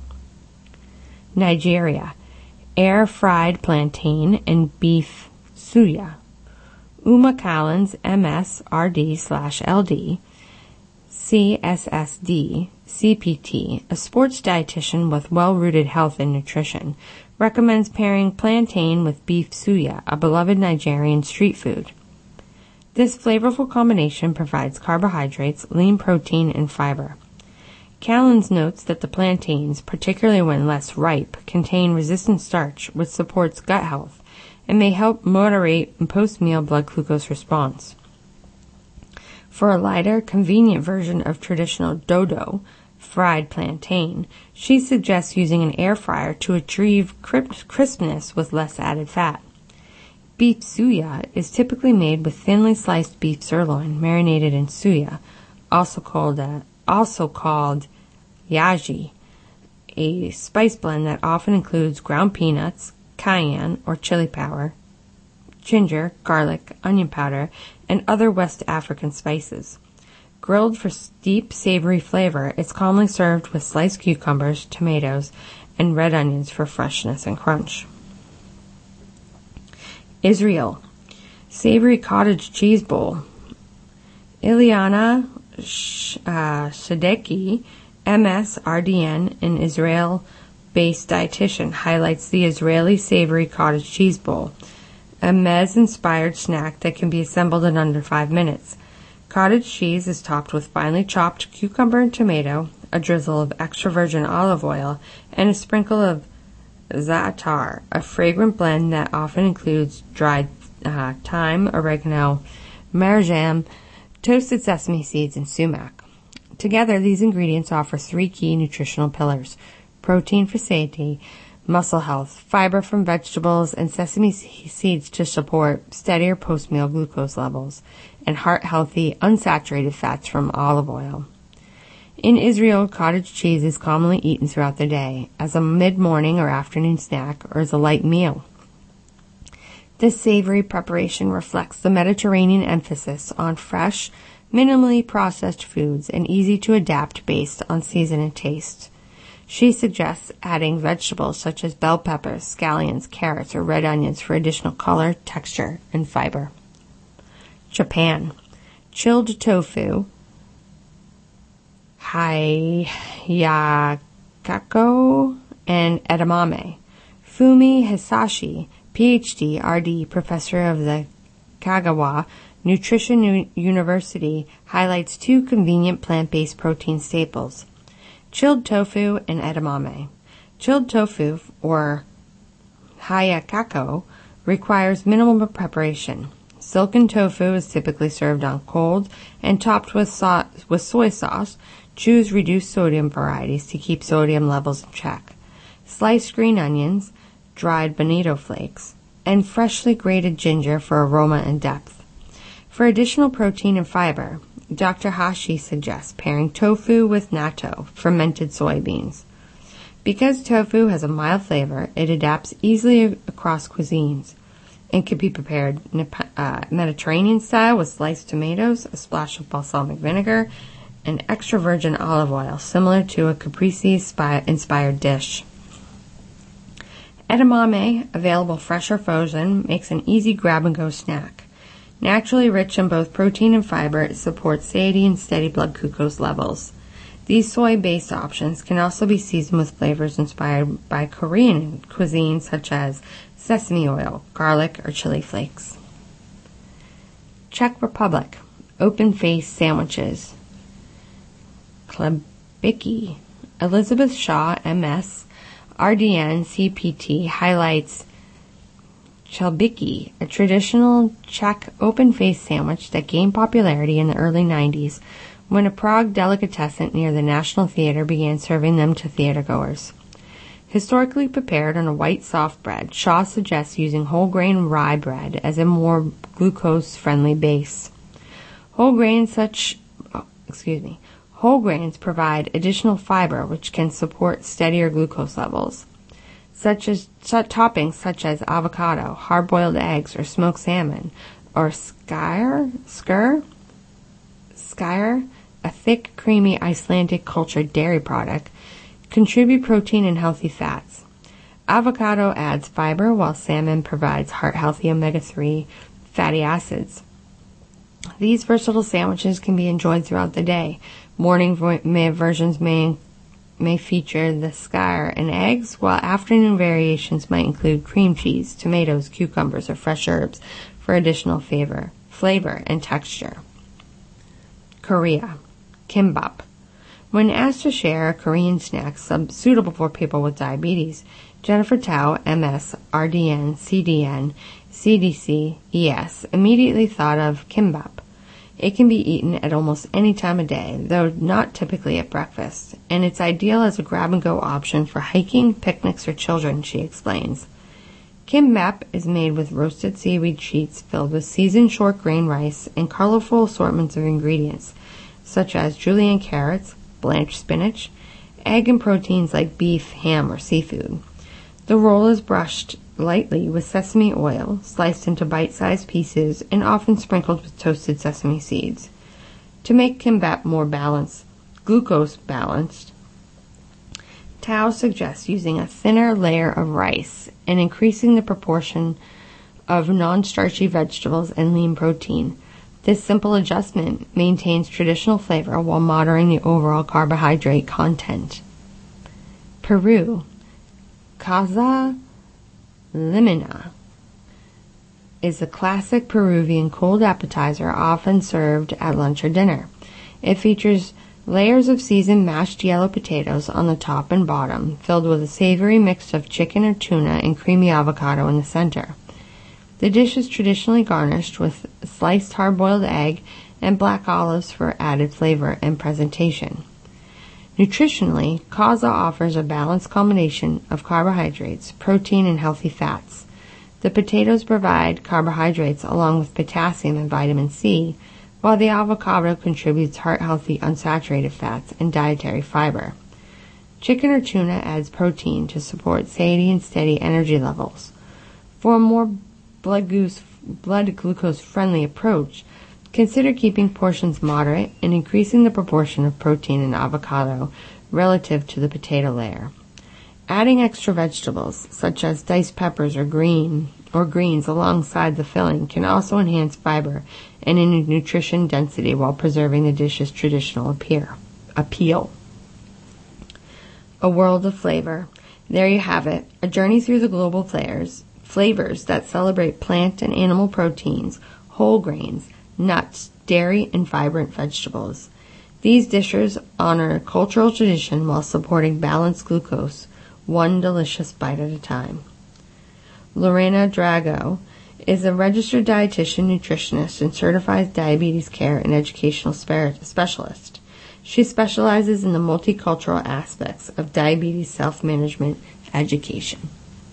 Nigeria. Air-fried plantain and beef suya. Uma Collins, M S, R D slash L D, C S S D, C P T, a sports dietitian with well-rooted health and nutrition, recommends pairing plantain with beef suya, a beloved Nigerian street food. This flavorful combination provides carbohydrates, lean protein, and fiber. Callens notes that the plantains, particularly when less ripe, contain resistant starch, which supports gut health and may help moderate post-meal blood glucose response. For a lighter, convenient version of traditional dodo, fried plantain, she suggests using an air fryer to achieve crispness with less added fat. Beef suya is typically made with thinly sliced beef sirloin marinated in suya, also called uh, also called yaji, a spice blend that often includes ground peanuts, cayenne or chili powder, ginger, garlic, onion powder, and other West African spices. Grilled for deep, savory flavor, it's commonly served with sliced cucumbers, tomatoes, and red onions for freshness and crunch. Israel. Savory cottage cheese bowl. Ileana uh, Shadeki, M S, R D N, an Israel-based dietitian, highlights the Israeli savory cottage cheese bowl, a mez-inspired snack that can be assembled in under five minutes. Cottage cheese is topped with finely chopped cucumber and tomato, a drizzle of extra virgin olive oil, and a sprinkle of za'atar, a fragrant blend that often includes dried uh, thyme, oregano, marjoram, toasted sesame seeds, and sumac. Together, these ingredients offer three key nutritional pillars: protein for satiety, muscle health, fiber from vegetables, and sesame seeds to support steadier post-meal glucose levels, and heart-healthy, unsaturated fats from olive oil. In Israel, cottage cheese is commonly eaten throughout the day, as a mid-morning or afternoon snack, or as a light meal. This savory preparation reflects the Mediterranean emphasis on fresh, minimally processed foods and easy to adapt based on season and taste. She suggests adding vegetables such as bell peppers, scallions, carrots, or red onions for additional color, texture, and fiber. Japan. Chilled tofu, hayakako, and edamame. Fumi Hisashi, P H D, R D, professor of the Kagawa Nutrition U- University, highlights two convenient plant-based protein staples: chilled tofu and edamame. Chilled tofu, or hayakako, requires minimal preparation. Silken tofu is typically served on cold and topped with, so- with soy sauce. Choose reduced sodium varieties to keep sodium levels in check. Sliced green onions, dried bonito flakes, and freshly grated ginger for aroma and depth. For additional protein and fiber, Doctor Hashi suggests pairing tofu with natto, fermented soybeans. Because tofu has a mild flavor, it adapts easily across cuisines and can be prepared uh, Mediterranean style with sliced tomatoes, a splash of balsamic vinegar, and extra virgin olive oil, similar to a caprese-inspired dish. Edamame, available fresh or frozen, makes an easy grab-and-go snack. Naturally rich in both protein and fiber, it supports satiety and steady blood glucose levels. These soy-based options can also be seasoned with flavors inspired by Korean cuisine such as sesame oil, garlic, or chili flakes. Czech Republic. Open-faced sandwiches. Klebiki. Elizabeth Shaw, M S, R D N, C P T, highlights Chlebiki, a traditional Czech open-faced sandwich that gained popularity in the early nineties when a Prague delicatessen near the National Theatre began serving them to theatergoers. Historically prepared on a white soft bread, Shaw suggests using whole grain rye bread as a more glucose-friendly base. Whole grains such, oh, excuse me, whole grains provide additional fiber which can support steadier glucose levels. such as such toppings such as avocado, hard-boiled eggs, or smoked salmon, or skyr, skyr, skyr, a thick, creamy Icelandic cultured dairy product, contribute protein and healthy fats. Avocado adds fiber, while salmon provides heart-healthy omega three fatty acids. These versatile sandwiches can be enjoyed throughout the day. Morning versions may may feature the skyr and eggs, while afternoon variations might include cream cheese, tomatoes, cucumbers, or fresh herbs for additional flavor, flavor and texture. Korea. Kimbap. When asked to share a Korean snack sub- suitable for people with diabetes, Jennifer Tao, M S, R D N, C D N, C D C, E S, immediately thought of kimbap. It can be eaten at almost any time of day, though not typically at breakfast, and it's ideal as a grab-and-go option for hiking, picnics, or children, she explains. Kimbap is made with roasted seaweed sheets filled with seasoned short grain rice and colorful assortments of ingredients, such as julienne carrots, blanched spinach, egg and proteins like beef, ham, or seafood. The roll is brushed lightly with sesame oil, sliced into bite-sized pieces, and often sprinkled with toasted sesame seeds. To make kimbap more balanced, glucose balanced, Tao suggests using a thinner layer of rice and increasing the proportion of non-starchy vegetables and lean protein. This simple adjustment maintains traditional flavor while moderating the overall carbohydrate content. Peru. Casa Limina is a classic Peruvian cold appetizer often served at lunch or dinner. It features layers of seasoned mashed yellow potatoes on the top and bottom, filled with a savory mix of chicken or tuna and creamy avocado in the center. The dish is traditionally garnished with sliced hard-boiled egg and black olives for added flavor and presentation. Nutritionally, Casa offers a balanced combination of carbohydrates, protein, and healthy fats. The potatoes provide carbohydrates along with potassium and vitamin C, while the avocado contributes heart-healthy unsaturated fats and dietary fiber. Chicken or tuna adds protein to support satiety and steady energy levels. For a more blood glucose-friendly approach, consider keeping portions moderate and increasing the proportion of protein in avocado relative to the potato layer. Adding extra vegetables, such as diced peppers or green or greens alongside the filling, can also enhance fiber and nutrition density while preserving the dish's traditional appear, appeal. A world of flavor. There you have it, a journey through the global flavors, flavors that celebrate plant and animal proteins, whole grains, nuts, dairy, and vibrant vegetables. These dishes honor cultural tradition while supporting balanced glucose, one delicious bite at a time. Lorena Drago is a registered dietitian, nutritionist, and certified diabetes care and educational specialist. She specializes in the multicultural aspects of diabetes self-management education.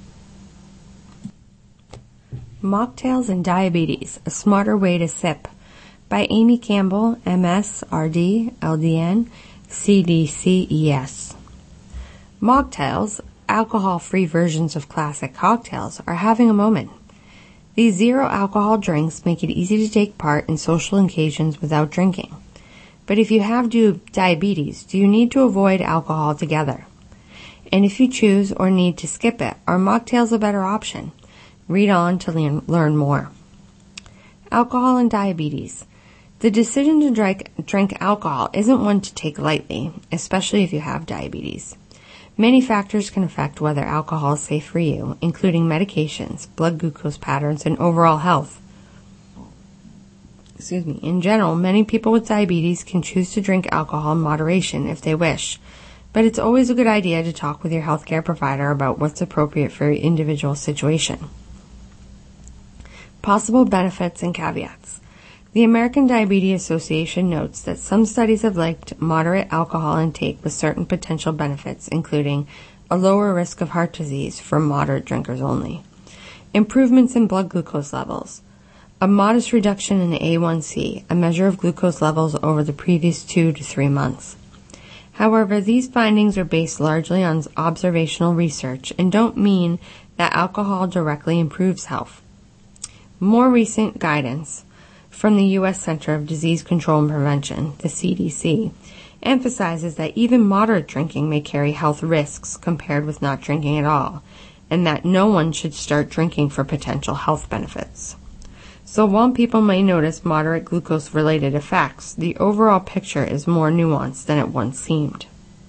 Mocktails and Diabetes, A Smarter Way to Sip, by Amy Campbell, M S, R D, L D N, C D C, E S. Mocktails, alcohol-free versions of classic cocktails, are having a moment. These zero-alcohol drinks make it easy to take part in social occasions without drinking. But if you have diabetes, do you need to avoid alcohol altogether? And if you choose or need to skip it, are mocktails a better option? Read on to learn, learn more. Alcohol and diabetes. The decision to drink, drink alcohol isn't one to take lightly, especially if you have diabetes. Many factors can affect whether alcohol is safe for you, including medications, blood glucose patterns, and overall health. Excuse me. In general, many people with diabetes can choose to drink alcohol in moderation if they wish, but it's always a good idea to talk with your healthcare provider about what's appropriate for your individual situation. Possible benefits and caveats. The American Diabetes Association notes that some studies have linked moderate alcohol intake with certain potential benefits, including a lower risk of heart disease for moderate drinkers only, improvements in blood glucose levels, a modest reduction in the A one C, a measure of glucose levels over the previous two to three months. However, these findings are based largely on observational research and don't mean that alcohol directly improves health. More recent guidance from the U S Center of Disease Control and Prevention, the C D C, emphasizes that even moderate drinking may carry health risks compared with not drinking at all, and that no one should start drinking for potential health benefits. So while people may notice moderate glucose-related effects, the overall picture is more nuanced than it once seemed.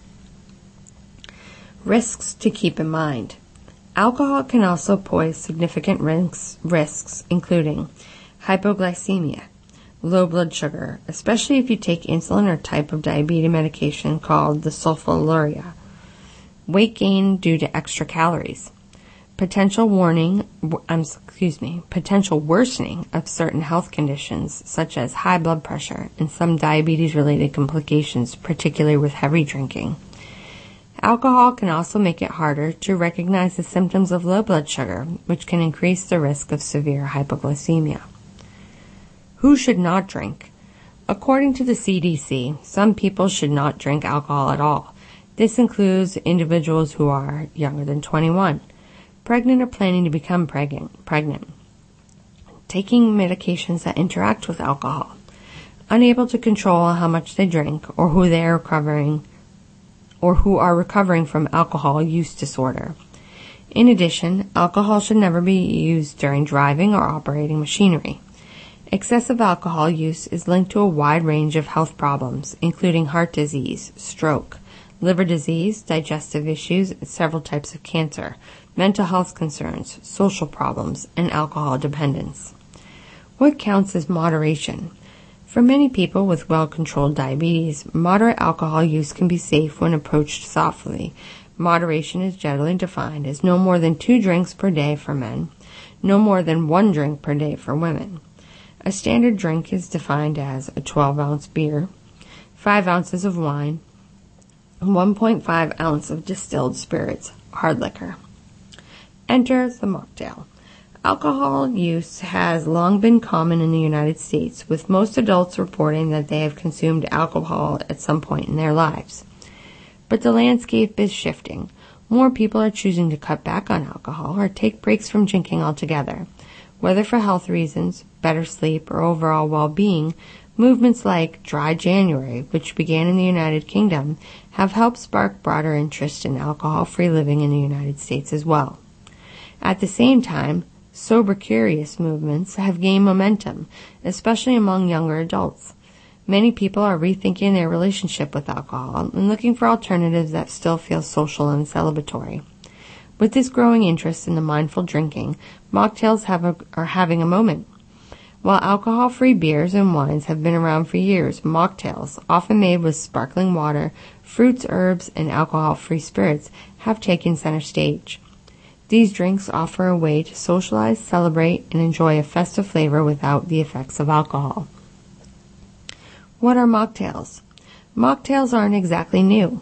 Risks to keep in mind. Alcohol can also pose significant risks, risks including hypoglycemia, low blood sugar, especially if you take insulin or type of diabetes medication called the sulfonylurea, weight gain due to extra calories, potential warning, um, excuse me, potential worsening of certain health conditions such as high blood pressure and some diabetes-related complications, particularly with heavy drinking. Alcohol can also make it harder to recognize the symptoms of low blood sugar, which can increase the risk of severe hypoglycemia. Who should not drink? According to the C D C, some people should not drink alcohol at all. This includes individuals who are younger than twenty-one, pregnant or planning to become pregnant, pregnant, taking medications that interact with alcohol, unable to control how much they drink, or who they are recovering, or who are recovering from alcohol use disorder. In addition, alcohol should never be used during driving or operating machinery. Excessive alcohol use is linked to a wide range of health problems, including heart disease, stroke, liver disease, digestive issues, several types of cancer, mental health concerns, social problems, and alcohol dependence. What counts as moderation? For many people with well-controlled diabetes, moderate alcohol use can be safe when approached thoughtfully. Moderation is generally defined as no more than two drinks per day for men, no more than one drink per day for women. A standard drink is defined as a twelve-ounce beer, five ounces of wine, one point five ounce of distilled spirits, hard liquor. Enter the mocktail. Alcohol use has long been common in the United States, with most adults reporting that they have consumed alcohol at some point in their lives. But the landscape is shifting. More people are choosing to cut back on alcohol or take breaks from drinking altogether. Whether for health reasons, better sleep, or overall well-being, movements like Dry January, which began in the United Kingdom, have helped spark broader interest in alcohol-free living in the United States as well. At the same time, sober-curious movements have gained momentum, especially among younger adults. Many people are rethinking their relationship with alcohol and looking for alternatives that still feel social and celebratory. With this growing interest in the mindful drinking, mocktails have a, are having a moment. While alcohol-free beers and wines have been around for years, mocktails, often made with sparkling water, fruits, herbs, and alcohol-free spirits, have taken center stage. These drinks offer a way to socialize, celebrate, and enjoy a festive flavor without the effects of alcohol. What are mocktails? Mocktails aren't exactly new.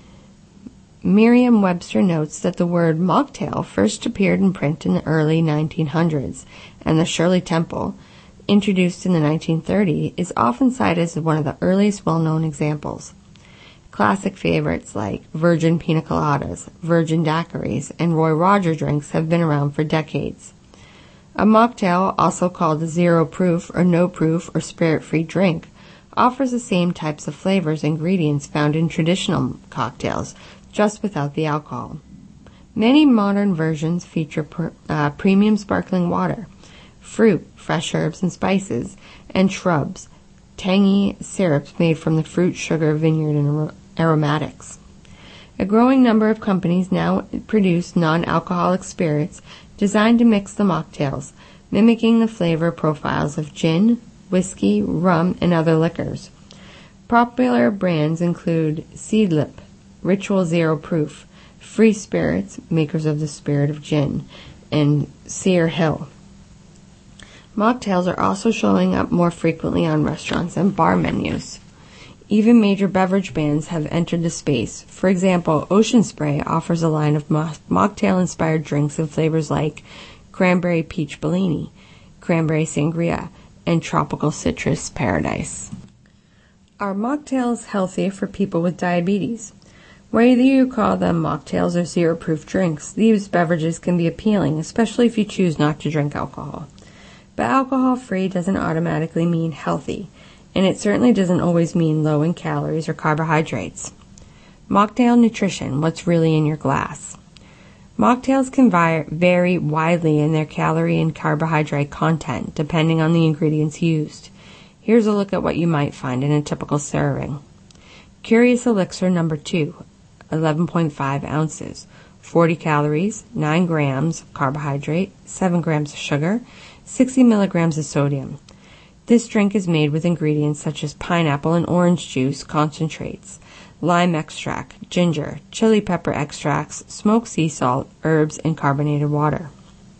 Merriam-Webster notes that the word mocktail first appeared in print in the early nineteen hundreds, and the Shirley Temple, introduced in the nineteen thirties, is often cited as one of the earliest well-known examples. Classic favorites like Virgin Pina Coladas, Virgin Daiquiris, and Roy Rogers drinks have been around for decades. A mocktail, also called a zero-proof or no-proof or spirit-free drink, offers the same types of flavors and ingredients found in traditional cocktails, just without the alcohol. Many modern versions feature per, uh, premium sparkling water, fruit, fresh herbs and spices, and shrubs, tangy syrups made from the fruit, sugar, vineyard, and aromatics. A growing number of companies now produce non-alcoholic spirits designed to mix the mocktails, mimicking the flavor profiles of gin, whiskey, rum, and other liquors. Popular brands include Seedlip, Ritual Zero Proof, Free Spirits, makers of the Spirit of Gin, and Sear Hill. Mocktails are also showing up more frequently on restaurants and bar menus. Even major beverage brands have entered the space. For example, Ocean Spray offers a line of mo- mocktail-inspired drinks in flavors like Cranberry Peach Bellini, Cranberry Sangria, and Tropical Citrus Paradise. Are mocktails healthy for people with diabetes? Whether you call them mocktails or zero-proof drinks, these beverages can be appealing, especially if you choose not to drink alcohol. But alcohol-free doesn't automatically mean healthy, and it certainly doesn't always mean low in calories or carbohydrates. Mocktail nutrition, what's really in your glass? Mocktails can vary widely in their calorie and carbohydrate content, depending on the ingredients used. Here's a look at what you might find in a typical serving. Curious Elixir number two, eleven point five ounces, forty calories, nine grams of carbohydrate, seven grams of sugar, sixty milligrams of sodium. This drink is made with ingredients such as pineapple and orange juice concentrates, lime extract, ginger, chili pepper extracts, smoked sea salt, herbs, and carbonated water.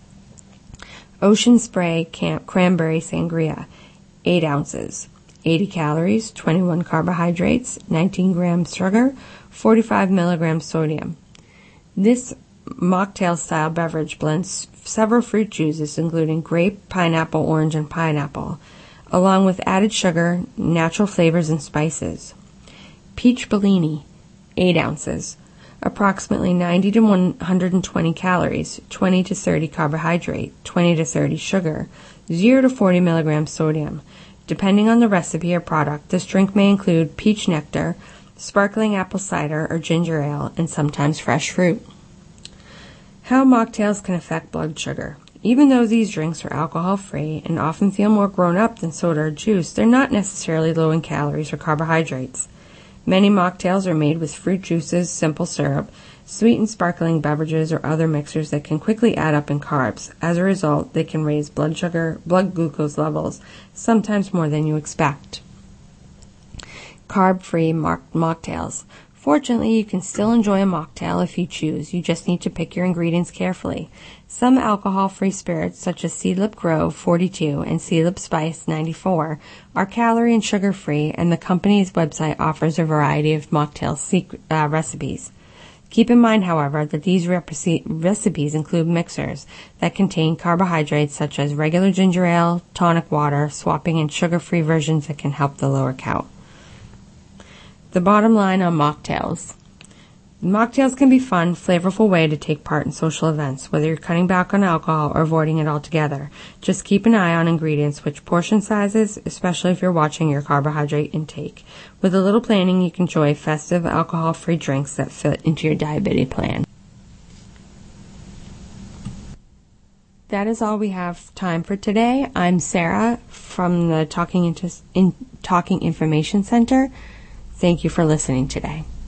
Ocean Spray Camp Cranberry Sangria, eight ounces, eighty calories, twenty-one carbohydrates, nineteen grams sugar, forty-five milligrams sodium. This mocktail-style beverage blends several fruit juices, including grape, pineapple, orange, and pineapple, along with added sugar, natural flavors, and spices. Peach Bellini, eight ounces, approximately ninety to one hundred twenty calories, twenty to thirty carbohydrate, twenty to thirty sugar, zero to forty milligrams sodium. Depending on the recipe or product, this drink may include peach nectar, sparkling apple cider or ginger ale, and sometimes fresh fruit. How mocktails can affect blood sugar. Even though these drinks are alcohol-free and often feel more grown-up than soda or juice, they're not necessarily low in calories or carbohydrates. Many mocktails are made with fruit juices, simple syrup, sweetened sparkling beverages, or other mixers that can quickly add up in carbs. As a result, they can raise blood sugar, blood glucose levels, sometimes more than you expect. Carb-free mock- mocktails. Fortunately, you can still enjoy a mocktail if you choose. You just need to pick your ingredients carefully. Some alcohol-free spirits, such as Seedlip Grove forty-two and Seedlip Spice ninety-four, are calorie and sugar-free, and the company's website offers a variety of mocktail secret, uh, recipes. Keep in mind, however, that these rep- recipes include mixers that contain carbohydrates such as regular ginger ale, tonic water, swapping in sugar-free versions that can help the lower count. The bottom line on mocktails. Mocktails can be a fun, flavorful way to take part in social events, whether you're cutting back on alcohol or avoiding it altogether. Just keep an eye on ingredients, which portion sizes, especially if you're watching your carbohydrate intake. With a little planning, you can enjoy festive, alcohol-free drinks that fit into your diabetes plan. That is all we have time for today. I'm Sarah from the Talking, Inter- in- Talking Information Center. Thank you for listening today.